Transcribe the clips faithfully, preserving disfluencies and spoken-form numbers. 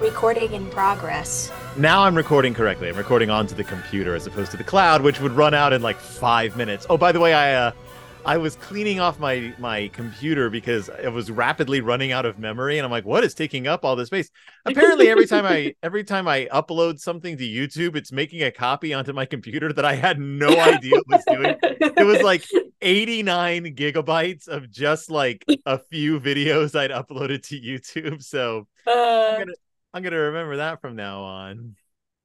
Recording in progress. Now I'm recording correctly. I'm recording onto the computer as opposed to the cloud, which would run out in like five minutes. Oh, by the way, I uh, I was cleaning off my my computer because it was rapidly running out of memory, and I'm like, what is taking up all this space? Apparently, every time I every time I upload something to YouTube, it's making a copy onto my computer that I had no idea it was doing. It was like eighty-nine gigabytes of just like a few videos I'd uploaded to YouTube. So Uh, I'm gonna I'm gonna remember that from now on.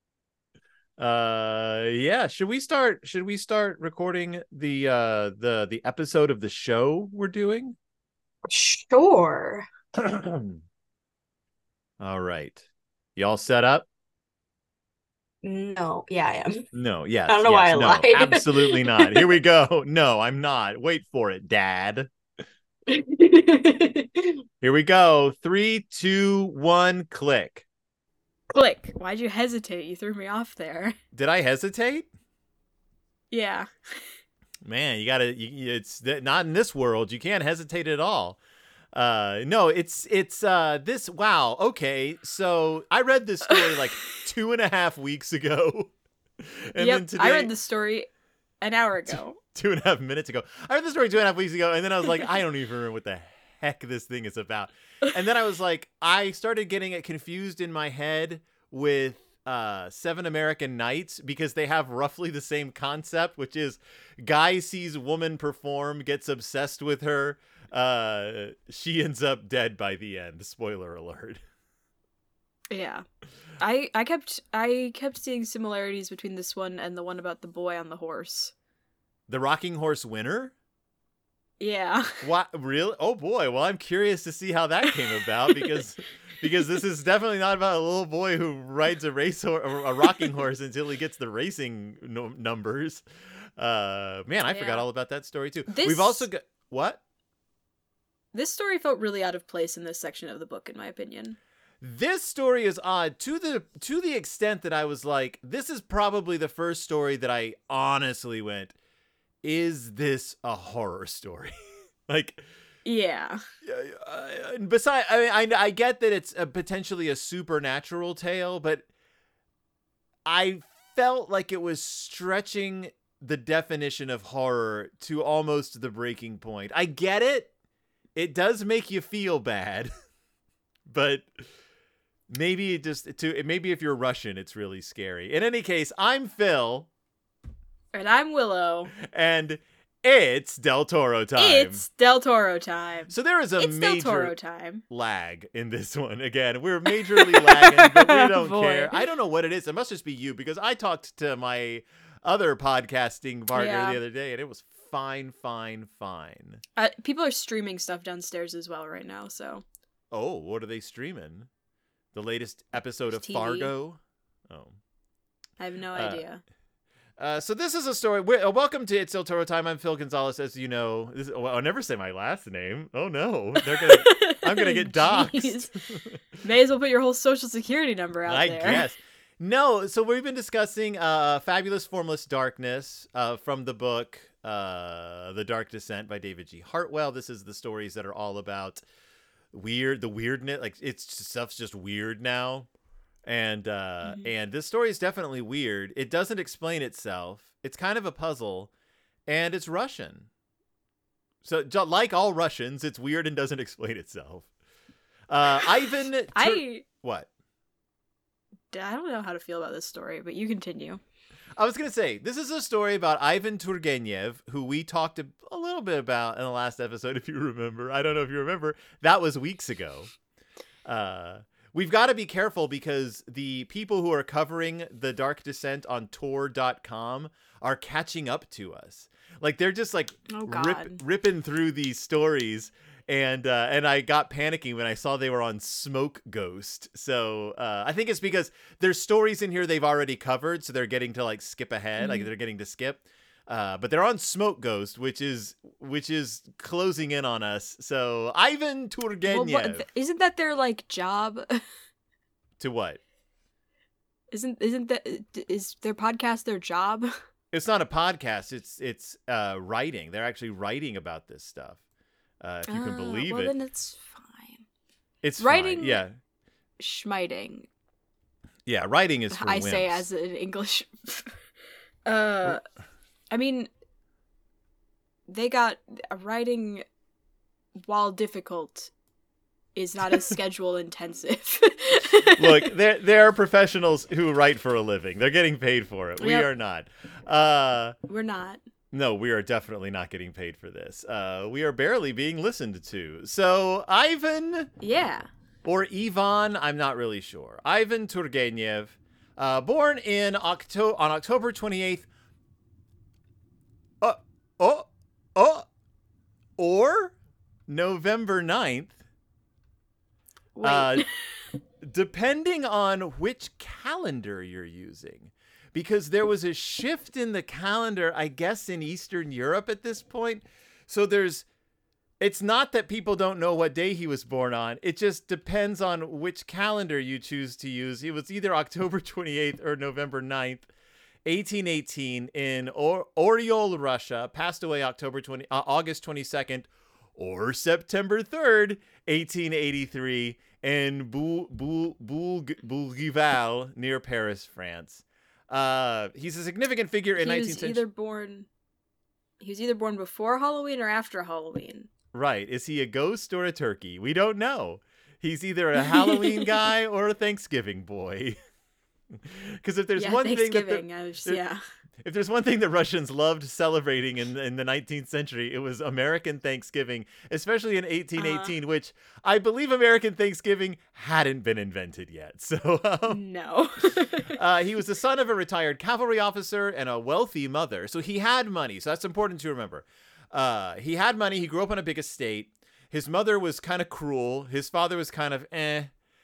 Uh yeah, should we start should we start recording the uh the the episode of the show we're doing? sure. All right. Y'all set up? No, yeah, I am. No, yes. I don't know yes, why I no, lied. absolutely not. Here we go. No, I'm not. Wait for it, Dad. Here we go. Three, two, one, click. Click. Why'd you hesitate? You threw me off there. Did I hesitate? Yeah. Man, you gotta. You, it's not in this world. You can't hesitate at all. Uh, no, it's it's uh this. Wow. Okay, so I read this story like two and a half weeks ago, and yep, then today I read the story an hour ago. Two and a half minutes ago. I read the story two and a half weeks ago, and then I was like, I don't even remember what the heck this thing is about. And then I was like, I started getting it confused in my head with uh, Seven American Nights because they have roughly the same concept, which is guy sees woman perform, gets obsessed with her. Uh, she ends up dead by the end. Spoiler alert. Yeah. I I kept I kept seeing similarities between this one and the one about the boy on the horse. The Rocking Horse Winner? Yeah. What? Really? Oh boy. Well, I'm curious to see how that came about because because this is definitely not about a little boy who rides a race or a rocking horse until he gets the racing no- numbers. Uh, man, I yeah. forgot all about that story too. This... We've also got what? This story felt really out of place in this section of the book, in my opinion. This story is odd to the to the extent that I was like, this is probably the first story that I honestly went, is this a horror story? Like, yeah. Uh, besides, I mean, I I get that it's a potentially a supernatural tale, but I felt like it was stretching the definition of horror to almost the breaking point. I get it; it does make you feel bad, but maybe it just to maybe if you're Russian, it's really scary. In any case, I'm Phil. And I'm Willow. And it's Del Toro time. It's Del Toro time. So there is a it's major Del Toro time. lag in this one. Again, we're majorly lagging, but we don't Boy. care. I don't know what it is. It must just be you because I talked to my other podcasting partner yeah. the other day and it was fine, fine, fine. Uh, people are streaming stuff downstairs as well right now, so. Oh, what are they streaming? The latest episode of T V. Fargo? Oh. I have no uh, idea. Uh, so this is a story. We're, uh, welcome to It's Del Toro Time. I'm Phil Gonzalez, as you know. This, well, I'll never say my last name. Oh no, they're gonna. I'm gonna get doxxed. May as well put your whole social security number out I there. I guess. No. So we've been discussing uh, Fabulous Formless Darkness uh, from the book uh, The Dark Descent by David G. Hartwell. This is the stories that are all about weird, the weirdness. Like it's stuff's just weird now. And uh, mm-hmm. and this story is definitely weird. It doesn't explain itself. It's kind of a puzzle, and it's Russian. So, like all Russians, it's weird and doesn't explain itself. Uh, Ivan, Tur- I what? I don't know how to feel about this story, but you continue. I was gonna say this is a story about Ivan Turgenev, who we talked a, a little bit about in the last episode, if you remember. I don't know if you remember. That was weeks ago. Uh. We've got to be careful because the people who are covering The Dark Descent on Tor dot com are catching up to us. Like they're just like oh, God. rip, ripping through these stories. And uh, and I got panicking when I saw they were on Smoke Ghost. So uh, I think it's because there's stories in here they've already covered. So they're getting to like skip ahead. Mm-hmm. Like they're getting to skip. Uh, but they're on Smoke Ghost, which is which is closing in on us. So Ivan Turgenev. Well, what, isn't that their like job? To what? Isn't isn't that is their podcast their job? It's not a podcast. It's it's uh, writing. They're actually writing about this stuff. Uh, if you can uh, believe well, it. Well, then it's fine. It's writing. Fine. Yeah. schmiting. Yeah, writing is for I wimps. say as an English. uh, I mean, they got writing, while difficult, is not as schedule intensive. Look, there there are professionals who write for a living. They're getting paid for it. We Yep. are not. Uh, We're not. no, we are definitely not getting paid for this. Uh, we are barely being listened to. So Ivan Yeah. or Ivan, I'm not really sure. Ivan Turgenev, uh, born in Octo on October twenty-eighth. Uh, oh, oh, or November ninth. Wait. Uh, depending on which calendar you're using, because there was a shift in the calendar, I guess, in Eastern Europe at this point. So there's, it's not that people don't know what day he was born on. It just depends on which calendar you choose to use. It was either October twenty-eighth or November ninth, eighteen eighteen in or- Oryol, Russia, passed away October twentieth, uh, August twenty-second, or September third, eighteen eighty-three in Boul- Boul- Boul- Bougival near Paris, France. Uh, he's a significant figure in he nineteenth was century. either born. He was either born before Halloween or after Halloween. Right. Is he a ghost or a turkey? We don't know. He's either a Halloween guy or a Thanksgiving boy. Because if there's yeah, one thing that the, Thanksgiving. I was, there- yeah. if there's one thing that Russians loved celebrating in in the nineteenth century, it was American Thanksgiving, especially in eighteen eighteen, Uh-huh. which I believe American Thanksgiving hadn't been invented yet. So um, No. uh, he was the son of a retired cavalry officer and a wealthy mother. So he had money. So that's important to remember. Uh, he had money. He grew up on a big estate. His mother was kind of cruel. His father was kind of eh.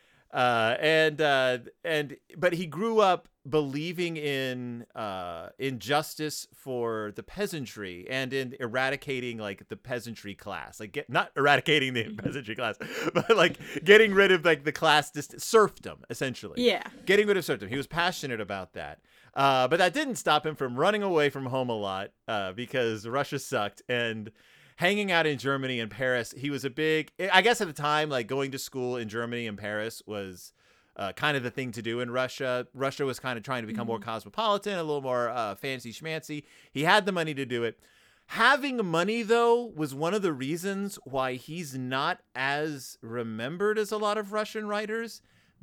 Uh, and uh, and but he grew up believing in uh, in justice for the peasantry and in eradicating like the peasantry class, like get, not eradicating the peasantry class, but like getting rid of like the class dist- serfdom, essentially. Yeah. Getting rid of serfdom. He was passionate about that. Uh, but that didn't stop him from running away from home a lot uh, because Russia sucked and hanging out in Germany and Paris. He was a big, I guess at the time, like going to school in Germany and Paris was uh, kind of the thing to do in Russia. Russia was kind of trying to become more cosmopolitan, a little more uh, fancy schmancy. He had the money to do it. Having money, though, was one of the reasons why he's not as remembered as a lot of Russian writers,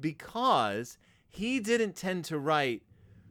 because he didn't tend to write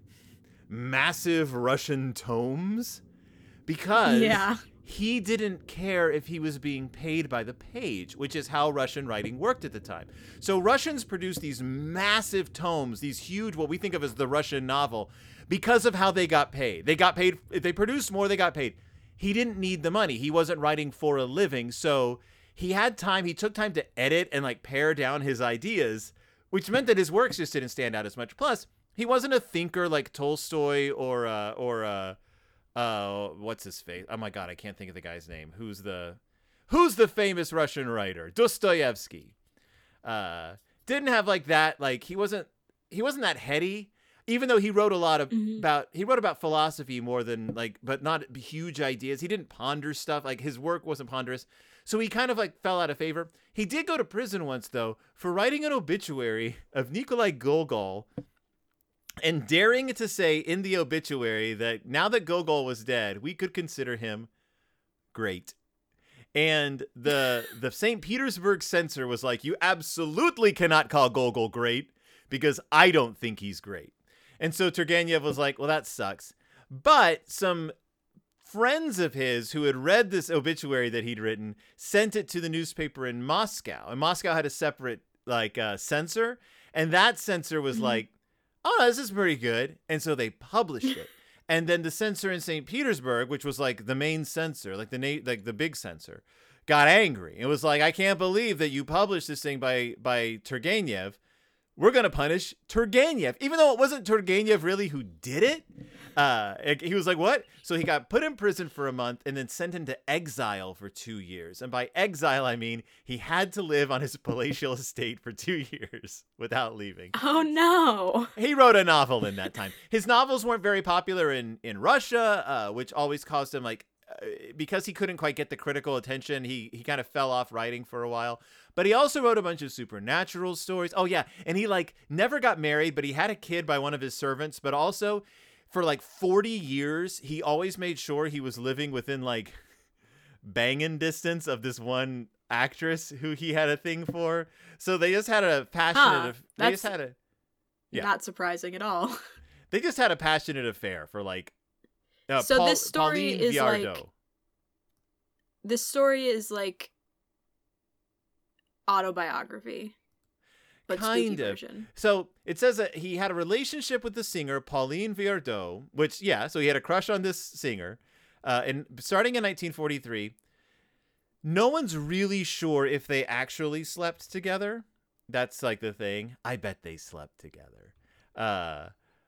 massive Russian tomes, because Yeah. he didn't care if he was being paid by the page, which is how Russian writing worked at the time. So Russians produced these massive tomes, these huge, what we think of as the Russian novel, because of how they got paid. They got paid, if they produced more, they got paid. He didn't need the money. He wasn't writing for a living. So he had time, he took time to edit and like pare down his ideas, which meant that his works just didn't stand out as much. Plus, he wasn't a thinker like Tolstoy or, uh, or, uh, uh, what's his face? Oh my God, I can't think of the guy's name. Who's the, who's the famous Russian writer? Dostoevsky. Uh, didn't have like that. Like he wasn't, he wasn't that heady. Even though he wrote a lot of Mhm. about, he wrote about philosophy more than like, but not huge ideas. He didn't ponder stuff. Like his work wasn't ponderous. So he kind of like fell out of favor. He did go to prison once though for writing an obituary of Nikolai Gogol and daring to say in the obituary that now that Gogol was dead, we could consider him great. And the the Saint Petersburg censor was like, you absolutely cannot call Gogol great because I don't think he's great. And so Turgenev was like, well, that sucks. But some friends of his who had read this obituary that he'd written sent it to the newspaper in Moscow. And Moscow had a separate like uh, censor. And that censor was Mhm. like, oh, this is pretty good. And so they published it. And then the censor in Saint Petersburg, which was like the main censor, like the na- like the big censor, got angry. It was like, I can't believe that you published this thing by by Turgenev. We're going to punish Turgenev, even though it wasn't Turgenev really who did it. Uh, he was like, what? So he got put in prison for a month and then sent into exile for two years. And by exile, I mean he had to live on his palatial estate for two years without leaving. Oh no. He wrote a novel in that time. His novels weren't very popular in, in Russia, uh, which always caused him like, uh, because he couldn't quite get the critical attention, he he kind of fell off writing for a while. But he also wrote a bunch of supernatural stories. Oh yeah, and he like never got married, but he had a kid by one of his servants. But also, for like forty years, he always made sure he was living within like banging distance of this one actress who he had a thing for. So they just had a passionate. Huh, they that's just had a. Yeah. Not surprising at all. They just had a passionate affair for like. Uh, so Paul, this story Pauline is Viardot. like. This story is like autobiography, but Kind spooky of. version. So it says that he had a relationship with the singer Pauline Viardot, which yeah, so he had a crush on this singer, uh, and starting in nineteen forty-three. No one's really sure if they actually slept together. That's like the thing. I bet they slept together. Uh,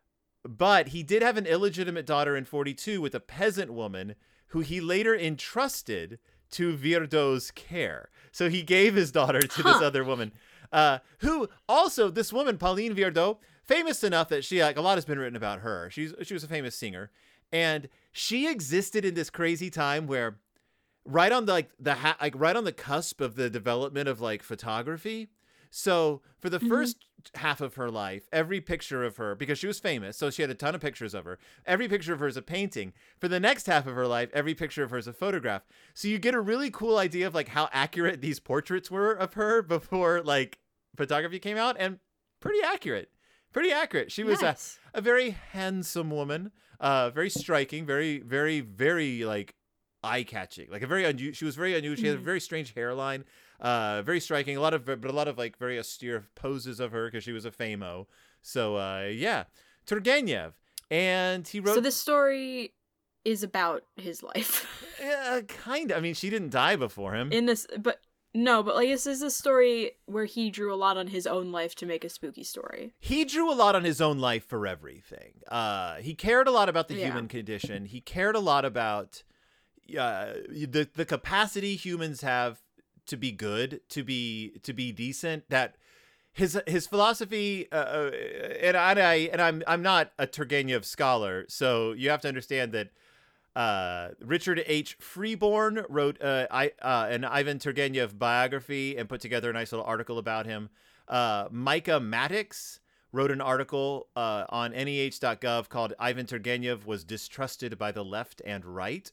but he did have an illegitimate daughter in forty-two with a peasant woman who he later entrusted to Viardot's care. So he gave his daughter to Huh. this other woman, uh, who also, this woman, Pauline Viardot, famous enough that she, like, a lot has been written about her. She's She was a famous singer. And she existed in this crazy time where right on the, like, the ha- like right on the cusp of the development of, like, photography. So for the Mhm. first half of her life, every picture of her, because she was famous, so she had a ton of pictures of her. Every picture of her is a painting. For the next half of her life, every picture of her is a photograph. So you get a really cool idea of like how accurate these portraits were of her before like photography came out, and pretty accurate. Pretty accurate. She was Nice. a, a very handsome woman, uh, very striking, very, very, very like eye-catching. Like a very unusual. She was very unusual. She had a Mhm. very strange hairline. Uh, very striking. A lot of, but a lot of like very austere poses of her because she was a famo. So uh, yeah, Turgenev, and he wrote. So this story is about his life. Yeah, kind of. I mean, she didn't die before him. In this, but no, but like this is a story where he drew a lot on his own life to make a spooky story. He drew a lot on his own life for everything. Uh, he cared a lot about the Yeah. human condition. He cared a lot about uh, the the capacity humans have to be good, to be to be decent. That his his philosophy, uh, uh, and I and I'm I'm not a Turgenev scholar, so you have to understand that. Uh, Richard H. Freeborn wrote uh, I, uh, an Ivan Turgenev biography and put together a nice little article about him. Uh, Micah Maddox wrote an article uh, on N E H dot gov called "Ivan Turgenev was distrusted by the left and right,"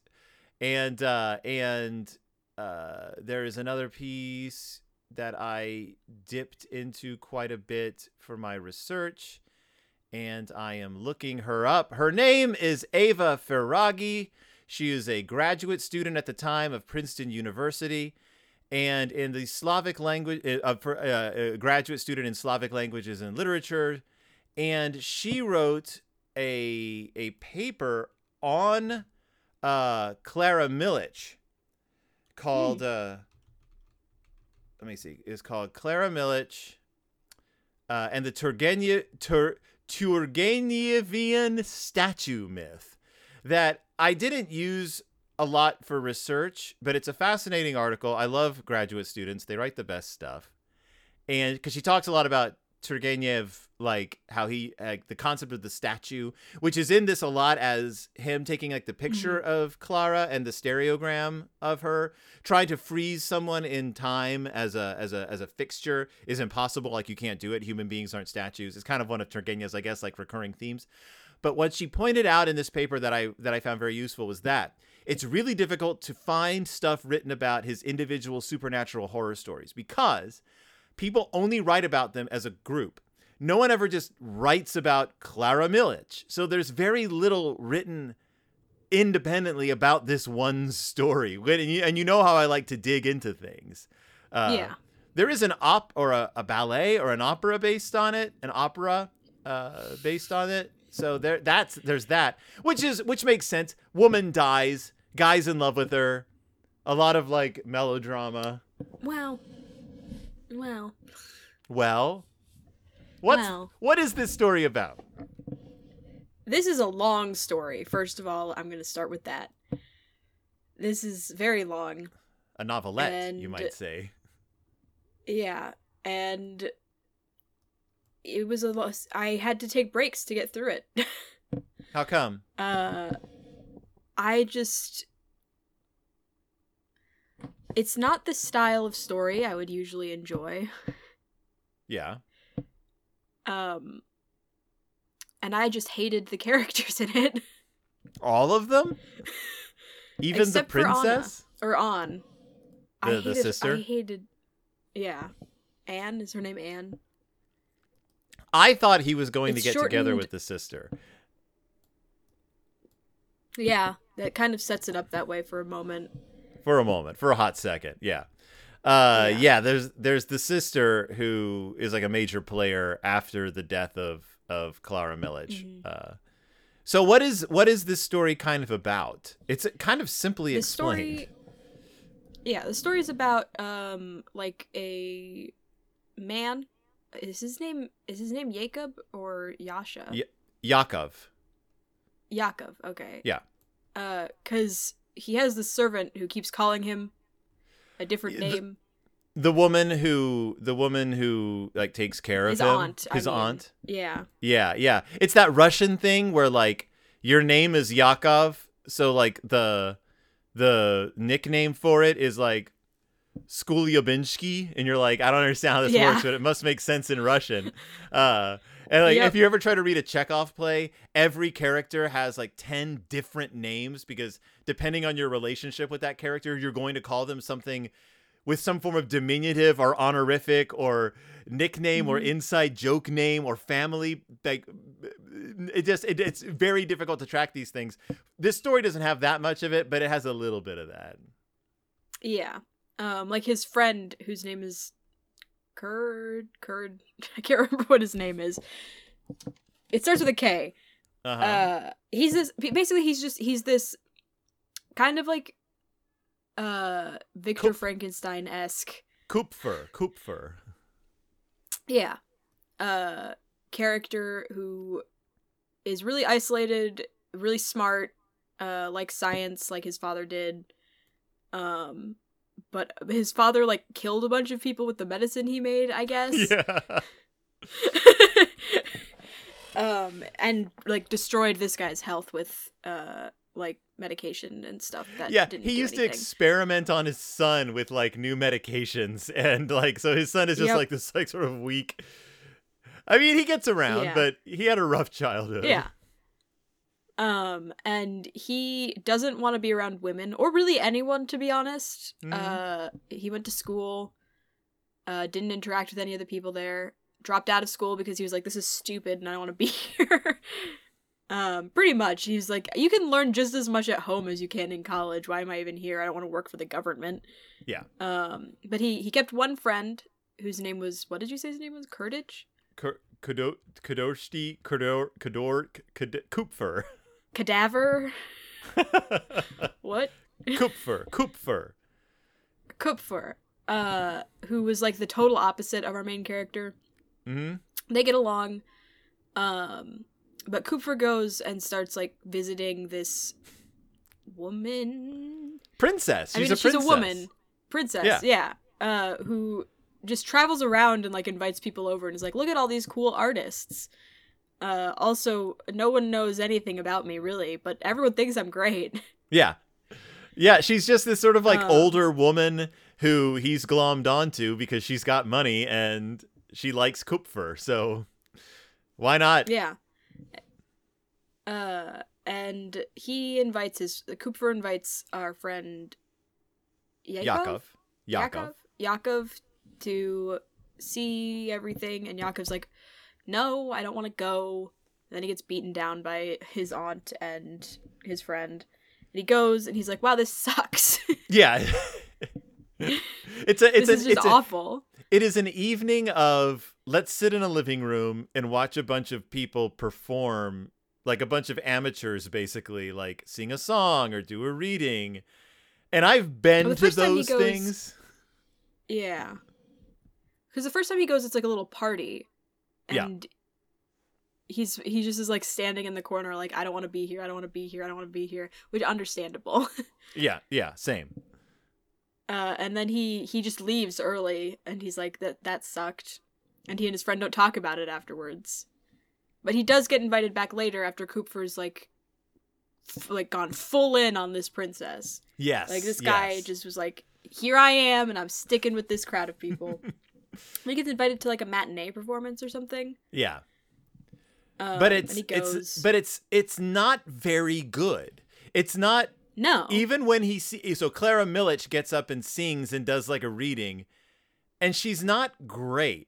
and uh, and uh, there is another piece that I dipped into quite a bit for my research. And I am looking her up. Her name is Eva Ferraghi. She is a graduate student at the time of Princeton University, and in the Slavic language, uh, for, uh, a graduate student in Slavic languages and literature. And she wrote a a paper on uh, Clara Milic called. Uh, let me see. It's called Clara Milic uh, and the Turgenev. Tur- Turgenevian statue myth that I didn't use a lot for research, but it's a fascinating article. I love graduate students. They write the best stuff. And because she talks a lot about Turgenev, like how he, like the concept of the statue, which is in this a lot as him taking like the picture Mm-hmm. of Clara and the stereogram of her, trying to freeze someone in time as a as a as a fixture is impossible. Like you can't do it. Human beings aren't statues. It's kind of one of Turgenev's, I guess, like recurring themes. But what she pointed out in this paper that I that I found very useful was that it's really difficult to find stuff written about his individual supernatural horror stories because people only write about them as a group. No one ever just writes about Clara Milic. So there's very little written independently about this one story. And you, and you know how I like to dig into things. Uh, Yeah. There is an op or a, a ballet or an opera based on it, an opera uh, based on it. So there, that's there's that, which is which makes sense. Woman dies, guy's in love with her, a lot of like melodrama. Well, well, Well, what's Well. what is this story about? this is a long story. First of all, I'm going to start with that. This is very long. A novelette, you And- might say. Yeah, and it was a loss. I had to take breaks to get through it. How come? uh, I just it's not the style of story I would usually enjoy. Yeah. Um, and I just hated the characters in it. All of them? Even Except the for Anna. princess? Or An. I The- the hated, sister? I hated, yeah. Anne, is her name Anne? I thought he was going It's to get together shortened- with the sister. Yeah, that kind of sets it up that way for a moment. For a moment, for a hot second, yeah. Uh, Yeah. yeah. There's there's the sister who is like a major player after the death of of Clara Millich. Mhm. Uh, so what is what is this story kind of about? It's kind of simply The explained. story, yeah, the story is about um like a man. Is his name is his name Jacob or Yasha? Yeah. Yakov. Yakov. Okay. Yeah. Uh, cause he has this servant who keeps calling him a different The- name. The woman who the woman who like takes care of His him. aunt, I His mean. aunt. Yeah. Yeah, yeah. It's that Russian thing where like your name is Yakov, so like the the nickname for it is like Skulyabinsky, and you're like, I don't understand how this Yeah. works, but it must make sense in Russian. Uh and like Yep. if you ever try to read a Chekhov play, every character has like ten different names because depending on your relationship with that character, you're going to call them something with some form of diminutive or honorific or nickname or Mhm. inside joke name or family. Like it just it, it's very difficult to track these things. This story doesn't have that much of it, but it has a little bit of that. Yeah. Um, like his friend whose name is Kurd. Kurd. I can't remember what his name is. It starts with a K. Uh-huh. Uh, he's this. Basically, he's just he's this kind of like uh Victor Cool. Frankenstein esque. Kupfer, Kupfer. Yeah. Uh, character who is really isolated, really smart, uh, like science, like his father did. Um, but his father like killed a bunch of people with the medicine he made, I guess. Yeah. um, and like destroyed this guy's health with uh like medication and stuff that Yeah, didn't he do used to anything. experiment on his son with like new medications, and like so his son is just Yep. like this like sort of weak. I mean, he gets around, Yeah. but he had a rough childhood. Yeah. Um, and he doesn't want to be around women or really anyone, to be honest. Mhm. Uh, he went to school, uh, didn't interact with any of the people there, dropped out of school because he was like, this is stupid and I don't want to be here. um, pretty much. He's like, you can learn just as much at home as you can in college. Why am I even here? I don't want to work for the government. Yeah. Um, but he, he kept one friend whose name was, what did you say his name was? Kurdich? K- Kado- Kadoshti, Kador, Kador, Kad- Kupfer. Cadaver? What? Kupfer, Kupfer. Kupfer, uh, who was like the total opposite of our main character. Mm-hmm. They get along, um, but Kupfer goes and starts like visiting this woman. Princess. She's I mean, a she's princess. a woman, princess, Yeah. yeah, uh, who just travels around and like invites people over and is like, look at all these cool artists. Uh, also, no one knows anything about me really, but everyone thinks I'm great. Yeah. Yeah, she's just this sort of like Um, older woman who he's glommed onto because she's got money and she likes Kupfer, so why not? Yeah. Uh, and he invites his Kupfer invites our friend Yakov? Yakov. Yakov. Yakov Yakov to see everything, and Yakov's like, "No, I don't want to go." And then he gets beaten down by his aunt and his friend. And he goes, and he's like, "Wow, this sucks. Yeah. it's a it's this an is just it's a, awful." it is an evening of let's sit in a living room and watch a bunch of people perform, like a bunch of amateurs basically, like sing a song or do a reading. And I've been Well, the to first time he those goes- things. Yeah. Because the first time he goes, it's like a little party. Yeah. And he's he just is like standing in the corner like, I don't want to be here, I don't want to be here, I don't want to be here. Which understandable. Yeah, yeah, same. uh, and then he he just leaves early and he's like, that that sucked. And he and his friend don't talk about it afterwards. But he does get invited back later after Kupfer's like f- like gone full in on this princess. Yes. Like this guy yes. just was like here I am, and I'm sticking with this crowd of people. He gets invited to like a matinee performance or something. Yeah. Um, But it's and he goes, it's but it's it's not very good. It's not no. even when he see so Clara Milich gets up and sings and does like a reading, and she's not great.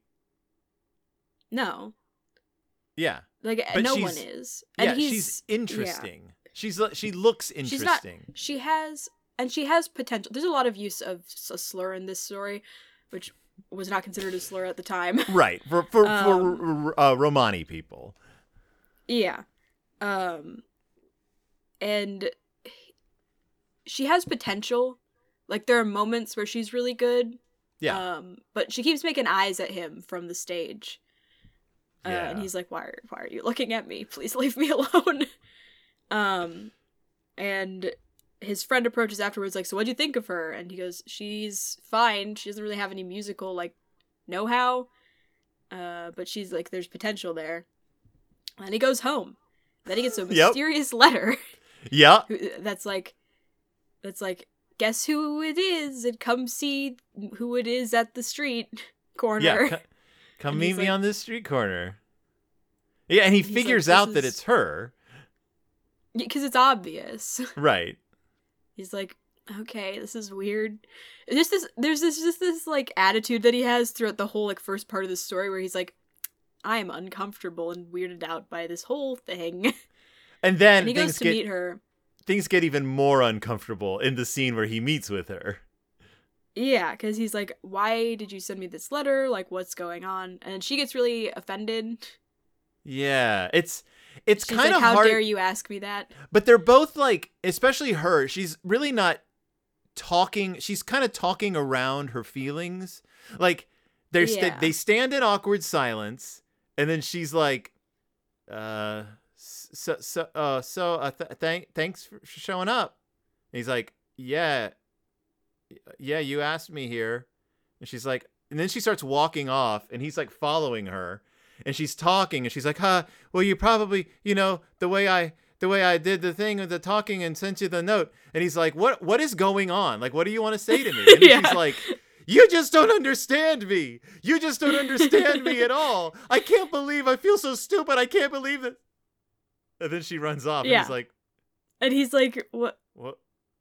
No. Yeah. Like But no she's- one is. And Yeah, he's, she's interesting. She's she looks interesting. She's not. She has, and she has potential. There's a lot of use of a slur in this story, which was not considered a slur at the time. Right. For for, Um, for uh, Romani people. Yeah. Um and she has potential. Like there are moments where she's really good. Yeah. Um but she keeps making eyes at him from the stage. Uh, Yeah. and he's like, "Why are, why are you looking at me? Please leave me alone." um and his friend approaches afterwards like, "So what'd you think of her?" And he goes, "She's fine. She doesn't really have any musical like know-how. Uh but she's like there's potential there." And he goes home. Then he gets a Yep. mysterious letter Yeah. that's like, that's like, "Guess who it is, and come see who it is at the street corner." Yeah. c- come And meet he's me like- on this street corner. Yeah, and he He's like, figures "This out that is- it's her. Because it's obvious. Right. He's like, "Okay, this is weird." There's this, there's this, just this like attitude that he has throughout the whole like first part of the story, where he's like, "I am uncomfortable and weirded out by this whole thing." And then And he things goes to get meet her. things get even more uncomfortable in the scene where he meets with her. Yeah, because he's like, "Why did you send me this letter? Like, what's going on?" And she gets really offended. Yeah, it's it's She's kind like, of "How hard, dare you ask me that?" but they're both like, especially her. She's really not talking. She's kind of talking around her feelings. Like they're sta- Yeah. they stand in awkward silence, and then she's like, "Uh, so so uh so uh, th- thank thanks for showing up." And he's like, "Yeah, yeah, you asked me here." And she's like, and then she starts walking off, and he's like following her. And she's talking, and she's like, "Huh, well, you probably, you know, the way I, the way I did the thing with the talking and sent you the note." And he's like, "What, what is going on? Like, what do you want to say to me?" And then Yeah. she's like, "You just don't understand me. You just don't understand me at all. I can't believe, I feel so stupid. I can't believe that." And then she runs off, and Yeah. he's like, And he's like, "What?" "What?"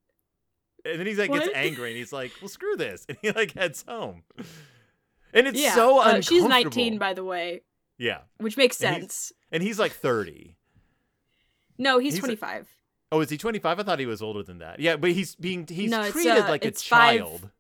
And then he's like, gets What? angry, and he's like, "Well, screw this," and he like heads home. And it's Yeah. so uh, uncomfortable. she's nineteen, by the way, Yeah, which makes And he's- sense. and he's like thirty. No, he's, he's a- twenty-five. Oh, is he twenty-five? I thought he was older than that. Yeah, but he's being he's No, it's, treated uh, like a it's five- child.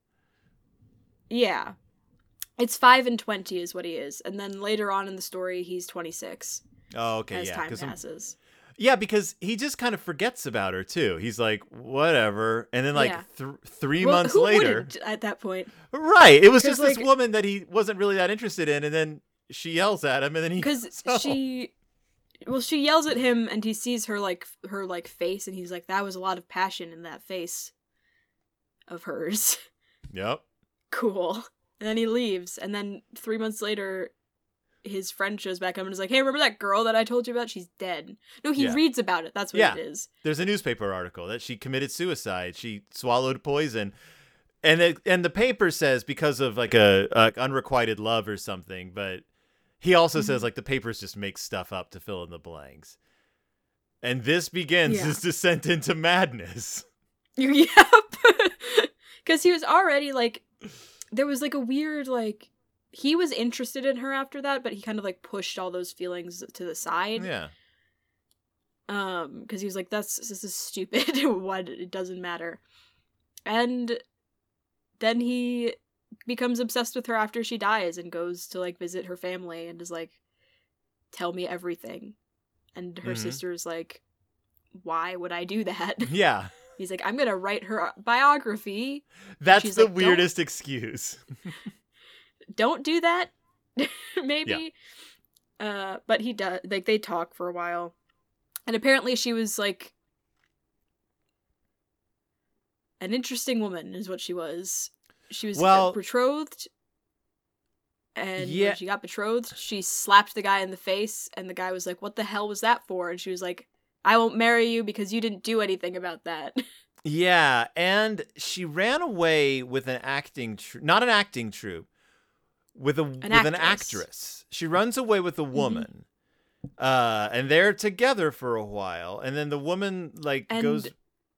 Yeah. It's five and twenty is what he is. And then later on in the story, he's twenty-six Oh, okay, as yeah, time 'cause I'm- passes. yeah, because he just kind of forgets about her too. He's like, whatever, and then like Yeah. th- three Well, months who later, wouldn't at that point? right? It was 'Cause, just this like- woman that he wasn't really that interested in, and then she yells at him, and then he Because so- she, well, she yells at him, and he sees her like her like face, and he's like, "That was a lot of passion in that face of hers." Yep. Cool. And then he leaves, and then three months later, his friend shows back up and is like, "Hey, remember that girl that I told you about? She's dead." No, he Yeah. reads about it. That's what Yeah. it is. There's a newspaper article that she committed suicide. She swallowed poison. And it, and the paper says because of like a, a unrequited love or something, but he also Mhm. says like the papers just make stuff up to fill in the blanks. And this begins Yeah. his descent into madness. Yep. Because he was already like, there was like a weird like, he was interested in her after that, but he kind of like pushed all those feelings to the side. Yeah. Um, because he was like, "That's this is stupid. What? It doesn't matter." And then he becomes obsessed with her after she dies and goes to like visit her family and is like, "Tell me everything." And her Mhm. sister's like, "Why would I do that?" Yeah. He's like, "I'm gonna write her biography. That's She's the like, "Don't- weirdest excuse. Don't do that." Maybe. Uh, but he does. Like they talk for a while, and apparently she was like an interesting woman, is what she was. She was uh, Well- betrothed, and Yeah. when she got betrothed, she slapped the guy in the face, and the guy was like, "What the hell was that for?" And she was like, "I won't marry you because you didn't do anything about that." Yeah, and she ran away with an acting tr- not an acting troupe, with a An with actress. an actress. She runs away with a Mhm. woman. Uh and they're together for a while, and then the woman like And goes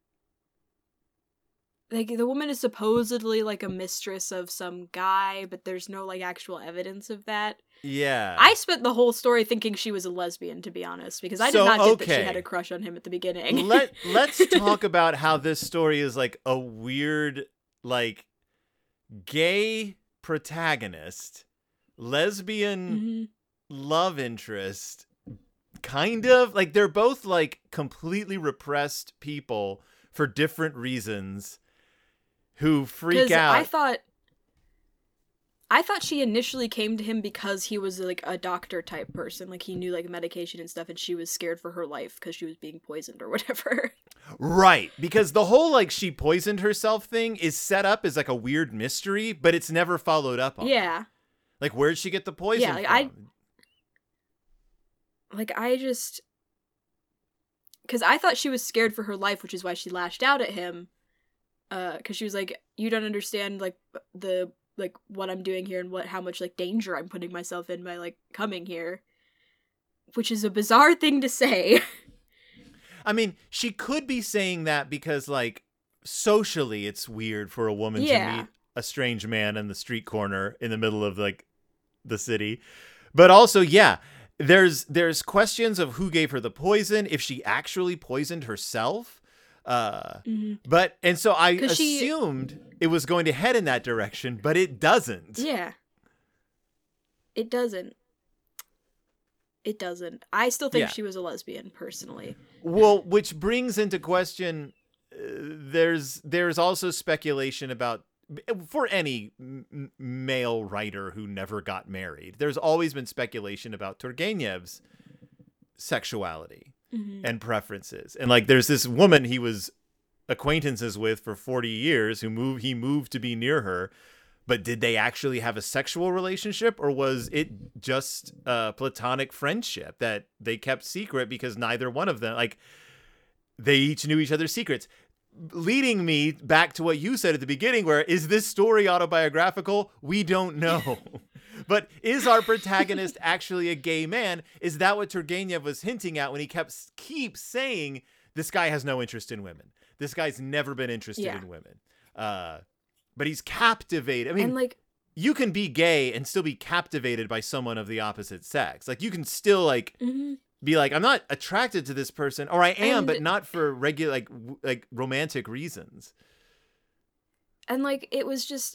like the woman is supposedly like a mistress of some guy, but there's no like actual evidence of that. yeah. I spent the whole story thinking she was a lesbian, to be honest, because I did So, not get that she okay. had a crush on him at the beginning. Let let's talk about how this story is like a weird like gay protagonist, lesbian Mhm. love interest, kind of like they're both like completely repressed people for different reasons who freak 'Cause out. I thought I thought she initially came to him because he was like a doctor type person, like he knew like medication and stuff, and she was scared for her life because she was being poisoned or whatever. Right, because the whole like she poisoned herself thing is set up as like a weird mystery, but it's never followed up on. Yeah, Like where'd she get the poison Yeah, like, from? I- like I just because I thought she was scared for her life, which is why she lashed out at him. Uh, because she was like, "You don't understand like the like what I'm doing here and what how much like danger I'm putting myself in by like coming here," which is a bizarre thing to say. I mean, she could be saying that because like socially it's weird for a woman Yeah. to meet a strange man in the street corner in the middle of like the city. But also, yeah, there's there's questions of who gave her the poison, if she actually poisoned herself. Uh Mhm. but and so I 'Cause she- assumed it was going to head in that direction, but it doesn't. Yeah. It doesn't. It doesn't. I still think Yeah. she was a lesbian, personally. Well, which brings into question uh, there's there's also speculation about for any m- m- male writer who never got married. There's always been speculation about Turgenev's sexuality Mhm. and preferences. And like there's this woman he was acquaintances with for forty years who moved he moved to be near her. But did they actually have a sexual relationship, or was it just a platonic friendship that they kept secret because neither one of them, like, they each knew each other's secrets? Leading me back to what you said at the beginning, where is this story autobiographical? We don't know. But is our protagonist actually a gay man? Is that what Turgenev was hinting at when he kept keeps saying this guy has no interest in women? This guy's never been interested Yeah. in women. Uh, but he's captivated. I mean, and like, you can be gay and still be captivated by someone of the opposite sex. Like you can still like mhm. be like, I'm not attracted to this person, or I am, And- but not for regular like w- like romantic reasons. and like, it was just,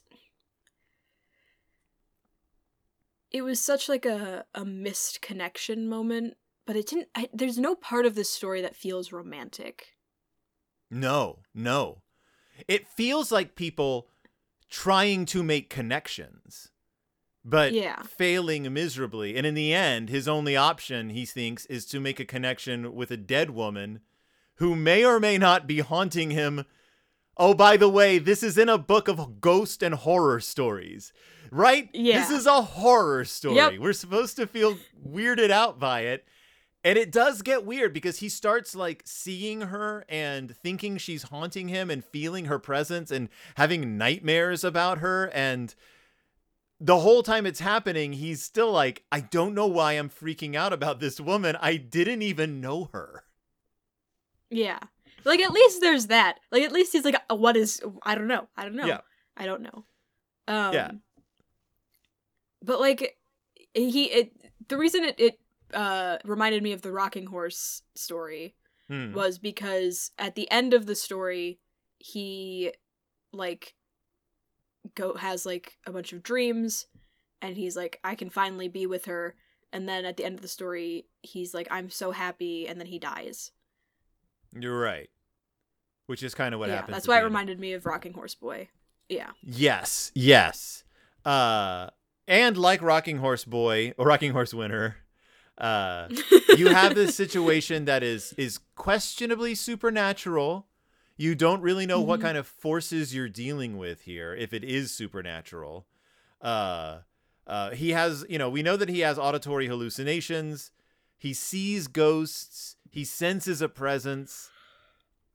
it was such like a, a missed connection moment, but it didn't, I, there's no part of this story that feels romantic. No, no. It feels like people trying to make connections, but Yeah. failing miserably. And in the end, his only option, he thinks, is to make a connection with a dead woman who may or may not be haunting him. Oh, by the way, this is in a book of ghost and horror stories, right? Yeah. This is a horror story. Yep. We're supposed to feel weirded out by it. And it does get weird because he starts like seeing her and thinking she's haunting him and feeling her presence and having nightmares about her. And the whole time it's happening, he's still like, I don't know why I'm freaking out about this woman. I didn't even know her. Yeah. Like, at least there's that. Like, at least he's like, "Uh, what is, I don't know. I don't know. Yeah. I don't know. Um, Yeah. But, like, he, it, the reason it, it, uh, reminded me of the Rocking Horse story Hmm. was because at the end of the story, he, like, go, has, like, a bunch of dreams, and he's like, I can finally be with her. And then at the end of the story, he's like, I'm so happy, and then he dies. You're right. Which is kind of what yeah, happens. that's at why the it end. reminded me of Rocking Horse Boy. Yeah. Yes, yes. Uh, and like Rocking Horse Boy or Rocking Horse Winter, uh, you have this situation that is is questionably supernatural. You don't really know what Mhm. kind of forces you're dealing with here, if it is supernatural. Uh, uh, he has, you know, we know that he has auditory hallucinations. He sees ghosts. He senses a presence.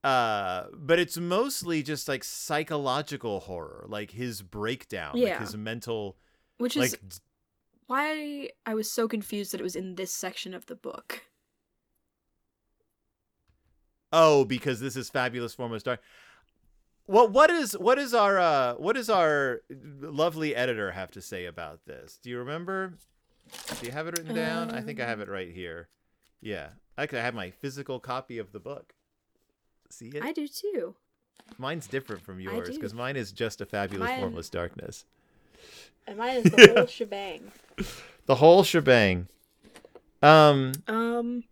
Uh, but it's mostly just like psychological horror, like his breakdown, like Yeah. his mental, Which like is why I was so confused that it was in this section of the book. oh, because this is Fabulous Formless Dark. Well, what is what is our uh, what does our lovely editor have to say about this? Do you remember? Do you have it written down? I think I have it right here. Yeah, I could have my physical copy of the book. See it? I do too. Mine's different from yours do. because mine is just a Fabulous Mine- Formless Darkness. And mine is the whole shebang. The whole shebang. Um, Um,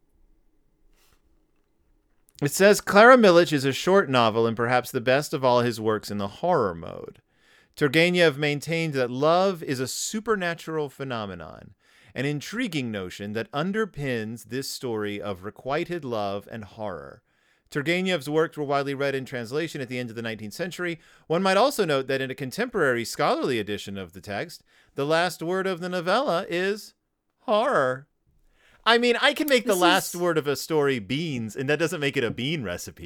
it says Clara Milich is a short novel and perhaps the best of all his works in the horror mode. Turgenev maintained that love is a supernatural phenomenon, an intriguing notion that underpins this story of requited love and horror. Turgenev's works were widely read in translation at the end of the nineteenth century. One might also note that in a contemporary scholarly edition of the text, the last word of the novella is horror. I mean, I can make the This last is- word of a story beans, and that doesn't make it a bean recipe.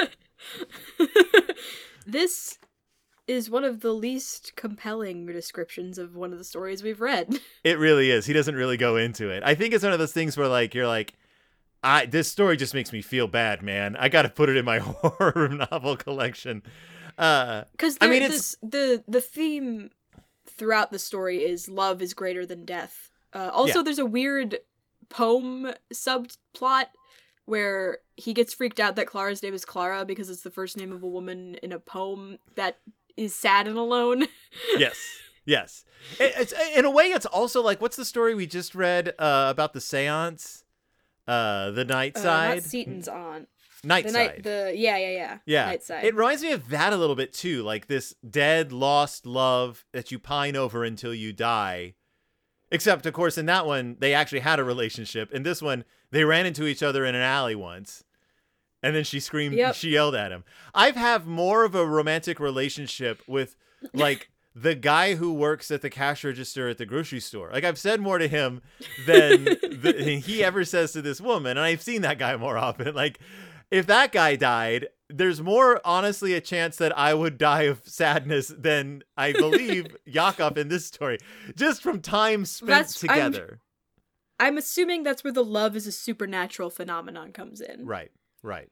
this is one of the least compelling descriptions of one of the stories we've read. It really is. He doesn't really go into it. I think it's one of those things where, like, you're like, I this story just makes me feel bad, man. I got to put it in my horror novel collection. Uh, Because I mean, it's- this, the the theme throughout the story is love is greater than death. Uh, also, Yeah. there's a weird poem subplot where he gets freaked out that Clara's name is Clara because it's the first name of a woman in a poem that is sad and alone. yes, yes. It, it's in a way, it's also like, what's the story we just read uh, about the seance? Uh, the night Uh, side, not Seaton's aunt. night The side. night, the yeah, yeah, yeah, Yeah, night side. it reminds me of that a little bit too, like this dead, lost love that you pine over until you die. Except, of course, in that one, they actually had a relationship. In this one, they ran into each other in an alley once. And then she screamed, Yep. she yelled at him. I've have more of a romantic relationship with, like, the guy who works at the cash register at the grocery store. Like, I've said more to him than the, he ever says to this woman. And I've seen that guy more often. Like, if that guy died, there's more, honestly, a chance that I would die of sadness than I believe Yakov in this story. Just from time spent That's- I'm- together. I'm assuming that's where the love is a supernatural phenomenon comes in. Right, right.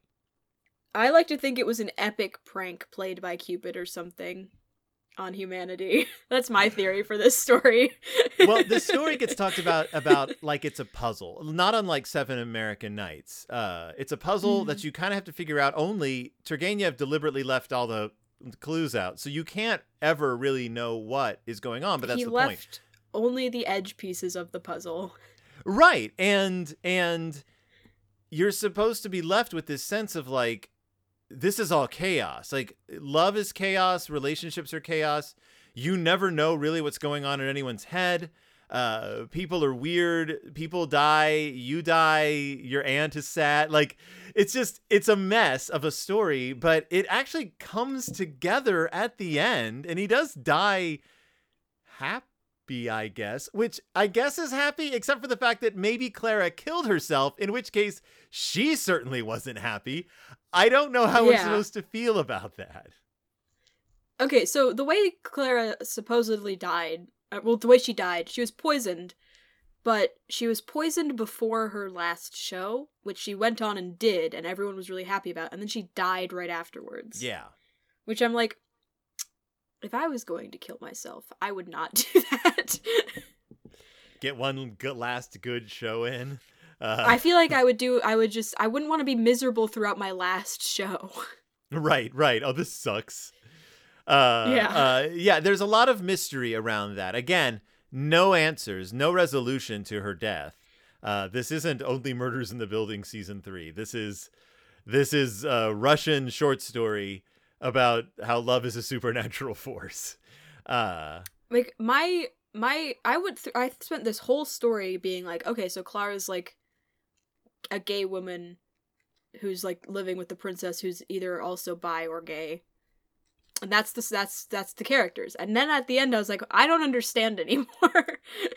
I like to think it was an epic prank played by Cupid or something on humanity. That's my theory for this story. Well, this story gets talked about about like it's a puzzle, not unlike Seven American Nights. Uh, it's a puzzle Mhm. that you kind of have to figure out. Only Turgenev deliberately left all the clues out, so you can't ever really know what is going on. But that's he the left point, only the edge pieces of the puzzle. right? And and you're supposed to be left with this sense of like, this is all chaos. Like, love is chaos, relationships are chaos. You never know really what's going on in anyone's head. Uh, people are weird. People die. You die. Your aunt is sad. Like, it's just, it's a mess of a story, but it actually comes together at the end. And he does die happy, I guess, which I guess is happy, except for the fact that maybe Clara killed herself, in which case she certainly wasn't happy. I don't know how we're Yeah. supposed to feel about that. Okay, so the way Clara supposedly died, uh, well, the way she died, she was poisoned, but she was poisoned before her last show, which she went on and did, and everyone was really happy about, and then she died right afterwards. Yeah. Which I'm like, if I was going to kill myself, I would not do that. Get one good, last good show in. Uh, I feel like I would do, I would just, I wouldn't want to be miserable throughout my last show. Right, right. Oh, this sucks. Uh, Yeah. Uh, yeah, there's a lot of mystery around that. Again, no answers, no resolution to her death. Uh, this isn't Only Murders in the Building season three. This is this is a Russian short story about how love is a supernatural force. Uh, Like, my, my, I would, th- I spent this whole story being like, okay, so Clara's like a gay woman who's like living with the princess who's either also bi or gay. And that's the, that's, that's the characters. And then at the end I was like, I don't understand anymore.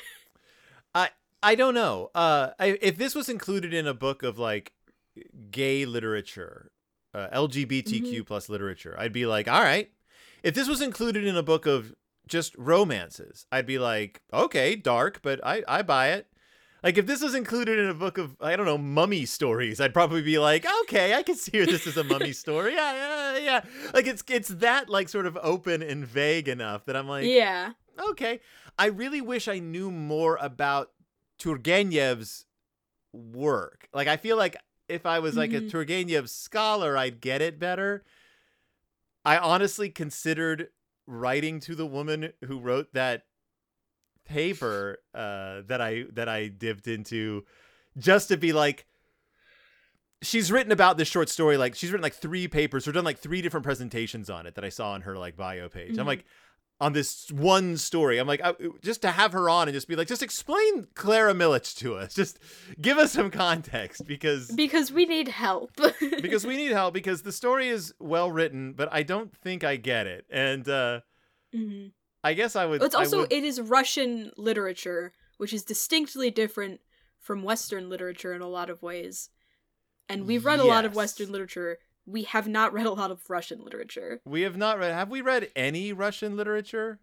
I I don't know. Uh, I, if this was included in a book of like gay literature, uh, L G B T Q Mhm. plus literature, I'd be like, all right, if this was included in a book of just romances, I'd be like, okay, dark, but I, I buy it. Like, if this was included in a book of, I don't know, mummy stories, I'd probably be like, okay, I can see where this is a mummy story. Yeah, yeah, yeah. Like, it's it's that, like, sort of open and vague enough that I'm like, Yeah. okay. I really wish I knew more about Turgenev's work. Like, I feel like if I was, like, Mhm. a Turgenev scholar, I'd get it better. I honestly considered writing to the woman who wrote that paper uh that I that I dipped into, just to be like, she's written about this short story, like she's written like three papers or done like three different presentations on it that I saw on her like bio page. Mhm. I'm like, on this one story, I'm like, I, just to have her on and just be like, just explain Clara Millich to us, just give us some context, because Because we need help. because we need help, because the story is well written, but I don't think I get it. And uh Mhm. I guess I would It's I also would- it is Russian literature, which is distinctly different from Western literature in a lot of ways. And we've read a lot of Yes. Western literature. We have not read a lot of Russian literature. we have not read have we read any Russian literature?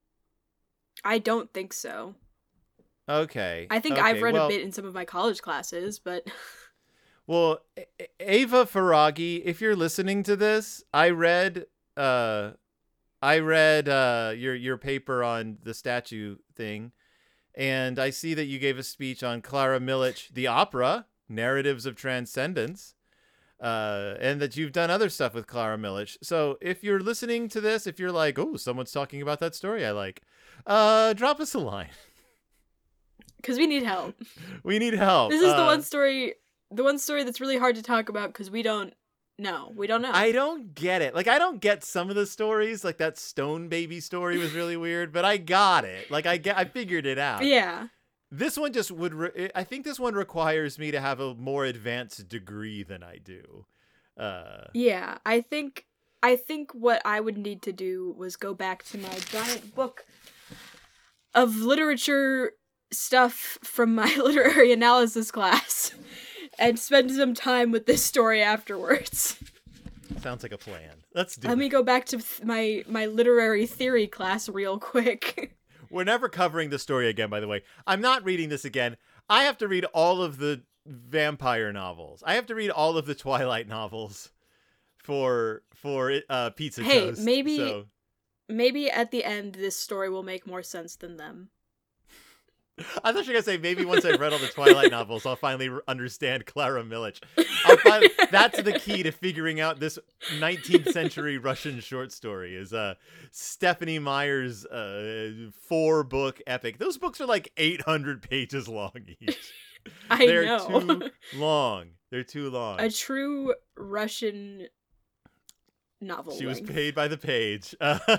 I don't think so. Okay. I think okay, I've read well, a bit in some of my college classes, but Well, A- A- Ava Faragi, if you're listening to this, I read uh I read uh your your paper on the statue thing, and I see that you gave a speech on Clara Millich, the opera, Narratives of Transcendence. Uh, and that you've done other stuff with Clara Millich. So if you're listening to this, if you're like, oh, someone's talking about that story I like, uh, drop us a line. because we need help. We need help. This is the Uh, one story, the one story that's really hard to talk about because we don't know. We don't know. I don't get it. Like, I don't get some of the stories. Like, that Stone Baby story was really weird, but I got it. Like, I get, I figured it out. Yeah. This one just would, re- I think this one requires me to have a more advanced degree than I do. Uh, Yeah. I think I think what I would need to do was go back to my giant book of literature stuff from my literary analysis class and spend some time with this story afterwards. sounds like a plan. Let's do Let it. me go back to th- my my literary theory class real quick. We're never covering the story again, by the way. I'm not reading this again. I have to read all of the vampire novels. I have to read all of the Twilight novels for for uh, Pizza Hey, Toast. maybe- So. Maybe at the end this story will make more sense than them. I thought you were gonna say maybe once I've read all the Twilight novels, I'll finally r- understand Clara Millich. I'll find, that's the key to figuring out this nineteenth century Russian short story. Is uh Stephanie Meyer's uh four book epic. Those books are like eight hundred pages long each. I They're know. too long. They're too long. A true Russian novel. She was length. paid by the page.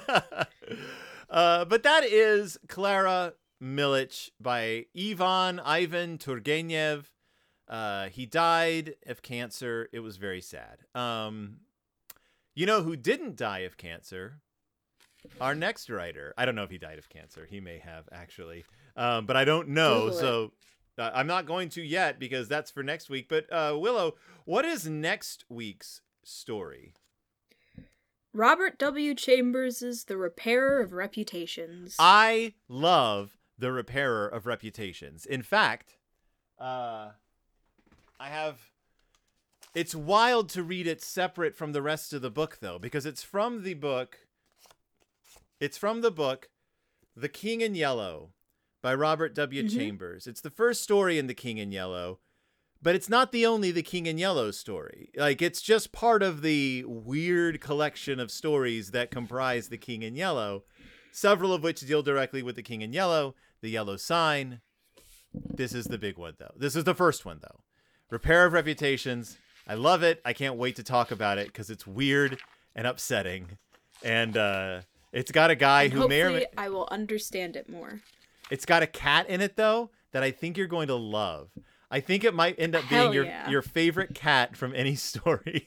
uh, but that is Clara Millich by Ivan Ivan Turgenev. Uh, he died of cancer. It was very sad. Um, you know who didn't die of cancer? Our next writer. I don't know if he died of cancer. He may have, actually. Um, but I don't know. Google it. So uh, I'm not going to yet because that's for next week. But uh, Willow, what is next week's story? Robert W. Chambers' The Repairer of Reputations. I love The Repairer of Reputations. In fact, uh, I have... It's wild to read it separate from the rest of the book, though, because it's from the book... It's from the book The King in Yellow by Robert W. Mhm. Chambers. It's the first story in The King in Yellow, but it's not the only The King in Yellow story. Like, it's just part of the weird collection of stories that comprise The King in Yellow, several of which deal directly with The King in Yellow, The Yellow Sign. This is the big one, though. This is the first one, though. Repair of Reputations. I love it. I can't wait to talk about it because it's weird and upsetting. And uh, it's got a guy And who may or hopefully may... I will understand it more. It's got a cat in it, though, that I think you're going to love. I think it might end up Hell being your, yeah. your favorite cat from any story.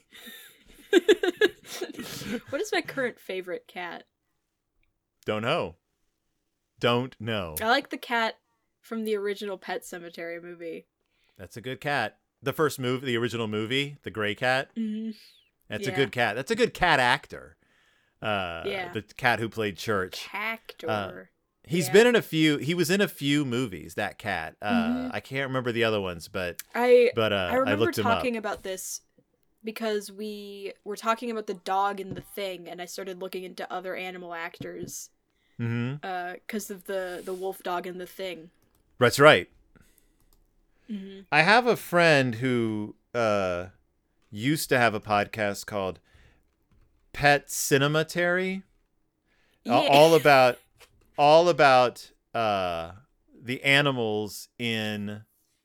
What is my current favorite cat? Don't know. Don't know. I like the cat from the original Pet Cemetery movie. That's a good cat. The first movie, the original movie, the gray cat. Mm-hmm. That's Yeah. a good cat. That's a good cat actor. Uh, Yeah. The cat who played Church. Cactor. Uh, He's Yeah. been in a few. He was in a few movies. That cat. Uh, Mhm. I can't remember the other ones, but I but uh, I I, remember looked him up. talking about this because we were talking about the dog in The Thing, and I started looking into other animal actors Mm-hmm. uh because of the the wolf dog in The Thing. That's right. Mm-hmm. I have a friend who uh, used to have a podcast called Pet Cinematary, a- all about all about uh, the animals in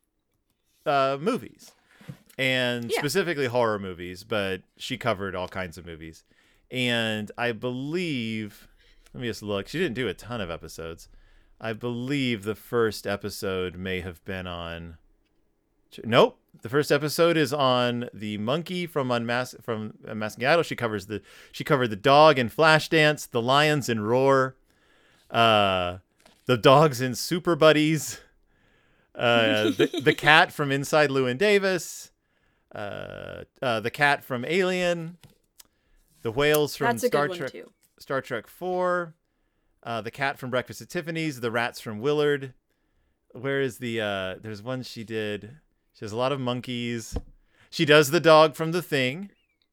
uh, movies, and Yeah. specifically horror movies. But she covered all kinds of movies, and I believe. Let me just look. She didn't do a ton of episodes. I believe the first episode may have been on. Nope. The first episode is on the monkey from Unmas- from Unmasking Idol. She covers the she covered the dog in Flashdance, the lions in Roar, uh, the dogs in Super Buddies, uh, the, the cat from Inside Llewyn Davis, uh, uh, the cat from Alien, the whales from That's a Star good Trek one too. Star Trek four, uh, the cat from Breakfast at Tiffany's, the rats from Willard. Where is the? Uh, there's one she did. She has a lot of monkeys. She does the dog from The Thing.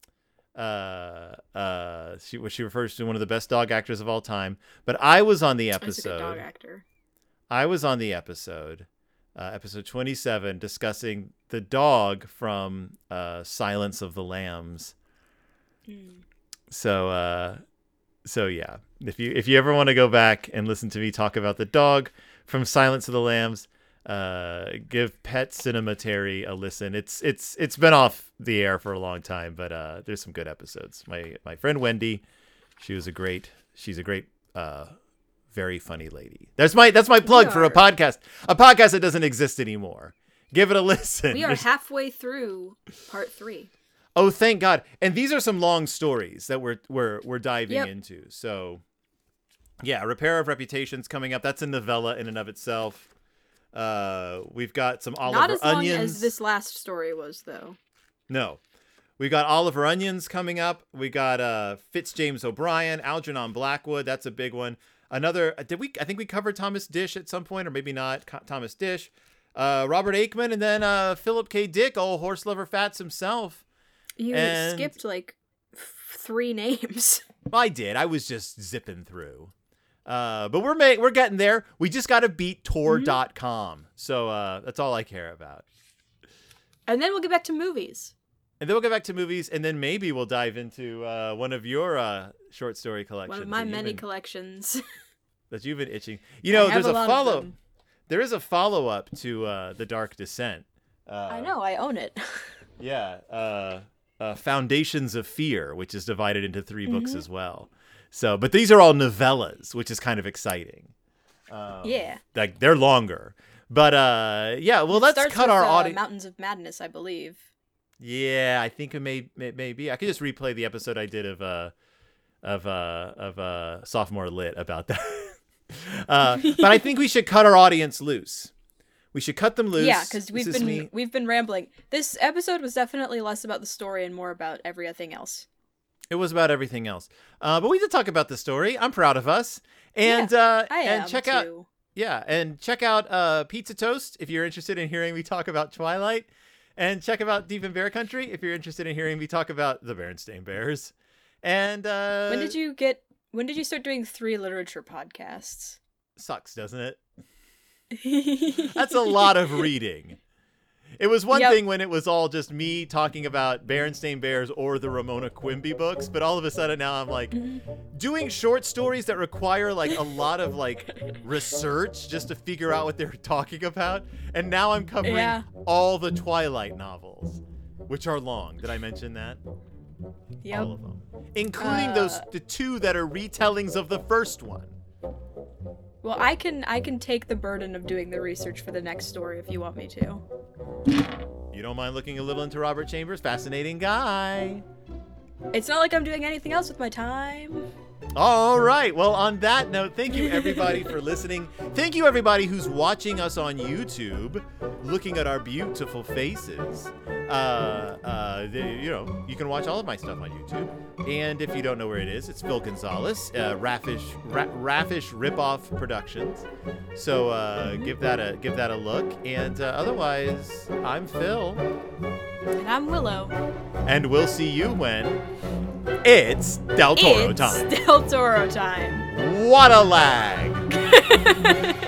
Uh, uh, she she refers to one of the best dog actors of all time. But I was on the That's a good dog episode. actor. I was on the episode, uh, episode twenty-seven, discussing the dog from uh, Silence of the Lambs. Mm. So, uh, so yeah, if you if you ever want to go back and listen to me talk about the dog from Silence of the Lambs, uh, give Pet Cinematary a listen. It's it's it's been off the air for a long time, but uh, there's some good episodes. My my friend Wendy, she was a great. She's a great, uh, very funny lady. That's my that's my plug We for a are- podcast. A podcast that doesn't exist anymore. Give it a listen. We are There's- halfway through part three. Oh, thank God! And these are some long stories that we're we're we're diving Yep. into. So, yeah, Repair of Reputations coming up. That's a novella in and of itself. Uh, we've got some Oliver Not as long Onions. as this last story was, though. No, we got Oliver Onions coming up. We got uh Fitz James O'Brien, Algernon Blackwood. That's a big one. Another. Did we? I think we covered Thomas Dish at some point, or maybe not. Co- Thomas Dish, uh, Robert Aikman, and then uh Philip K. Dick, old horse lover Fats himself. You And- skipped like f- three names. I did. I was just zipping through. Uh, but we're ma- we're getting there. We just got to beat Tor dot com. So uh, that's all I care about. And then we'll get back to movies. And then we'll get back to movies, and then maybe we'll dive into uh, one of your uh, short story collections. One of my that you've many been- collections. that you've been itching. You know, I have there's a, lot of follow. them. There is a follow up to uh, The Dark Descent. Uh, I know, I own it. Yeah. Uh, uh, Foundations of Fear, which is divided into three books Mm-hmm. as well. So, but these are all novellas, which is kind of exciting. Um, Yeah. Like they're longer. But uh, yeah. Well, It let's starts cut with, our uh, audience. Mountains of Madness, I believe. Yeah, I think it may it may be. I could just replay the episode I did of uh of uh of uh sophomore lit about that. uh, but I think we should cut our audience loose. We should cut them loose. Yeah, because This we've is been me. we've been rambling. This episode was definitely less about the story and more about everything else. It was about everything else. Uh, but we did talk about the story. I'm proud of us. And uh, I and am check too. out yeah, and check out uh, Pizza Toast if you're interested in hearing me talk about Twilight. And check out Deep in Bear Country if you're interested in hearing me talk about the Berenstain Bears. And uh, When did you get? When did you start doing three literature podcasts? sucks, doesn't it? That's a lot of reading. It was one Yep. thing when it was all just me talking about Berenstain Bears or the Ramona Quimby books, but all of a sudden now I'm like doing short stories that require like a lot of like research just to figure out what they're talking about. And now I'm covering Yeah. all the Twilight novels, which are long. Did I mention that? Yep. All of them, including those Uh, the two that are retellings of the first one. Well, I can I can take the burden of doing the research for the next story if you want me to. You don't mind looking a little into Robert Chambers? Fascinating guy. It's not like I'm doing anything else with my time. All right. Well, on that note, thank you everybody for listening. Thank you everybody who's watching us on YouTube, looking at our beautiful faces. Uh, uh, they, you know, you can watch all of my stuff on YouTube. And if you don't know where it is, it's Phil Gonzalez, uh, Raffish, Ra- Raffish Ripoff Productions. So uh, give that a give that a look. And uh, otherwise, I'm Phil. And I'm Willow. And we'll see you when it's Del Toro it's time. Del Toro time. What a lag!